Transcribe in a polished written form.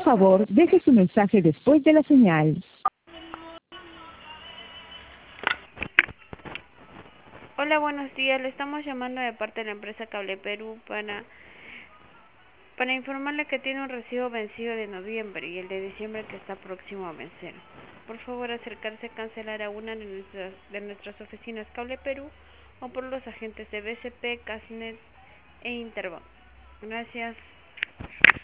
favor, deje su mensaje después de la señal. Hola, buenos días. Le estamos llamando de parte de la empresa Cable Perú para informarle que tiene un recibo vencido de noviembre y el de diciembre que está próximo a vencer. Por favor, acercarse a cancelar a una de nuestras oficinas Cable Perú o por los agentes de BCP, Casnet e Interbank. Gracias.